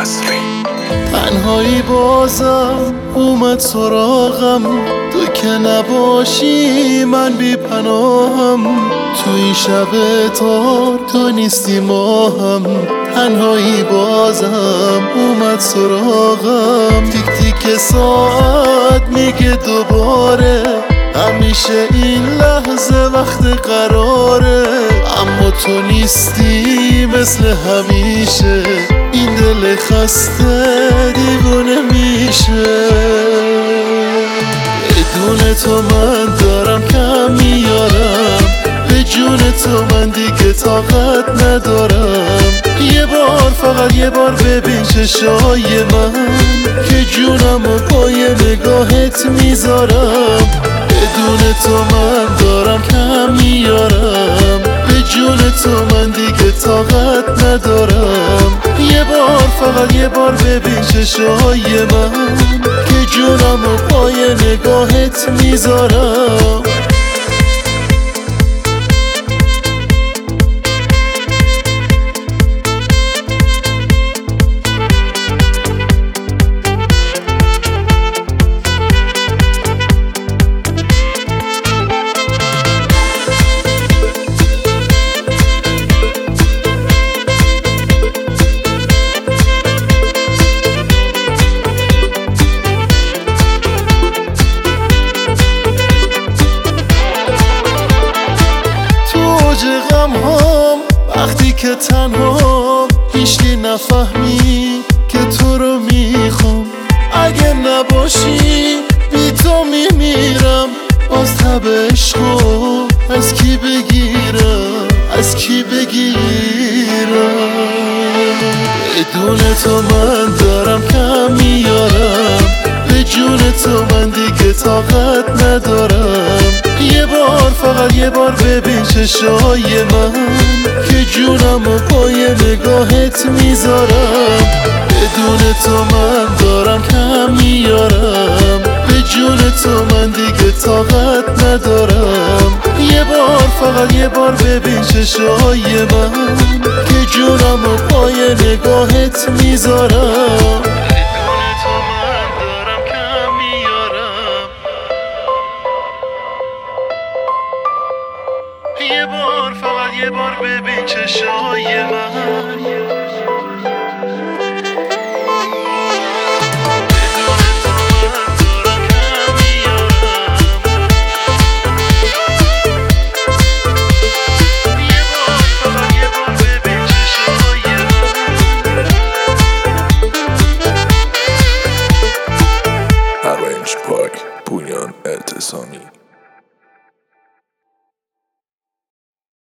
تنهایی بازم اومد سراغم، تو که نباشی من بی پناهم. تو این شب تار تو نیستی ماهم، تنهایی بازم اومد سراغم. تیک تیک ساعت میگه دوباره، همیشه این لحظه وقت قراره. اما تو نیستی مثل همیشه، این دل خسته دیوونه میشه. بدون تو من دارم کم میارم، به جون تو من دیگه طاقت ندارم. یه بار فقط یه بار ببین چشای من، که جونمو پای نگاهت میذارم. بدون تو من دارم کم میارم، به جون تو من دیگه طاقت ندارم. یه بار فقط یه بار ببین چشای من، که جونمو پای نگاهت میذارم. وقتی که تنها هیچکی نفهمی که تو رو میخوام. اگه نباشی بی تو میمیرم، باز تب عشقو از کی بگیرم، از کی بگیرم. بدون تو من دارم کم میارم، به جون تو من دیگه طاقت ندارم. یه بار فقط یه بار ببین چشای من، که جونمو پای نگاهت میذارم. بدون تو من دارم کم میارم، به جون تو من دیگه طاقت ندارم. یه بار فقط یه بار ببین چشای من، که جونمو پای نگاهت میذارم. یه بار فقط یه بار ببین چشای من. Arranged by Punyan Eltesami.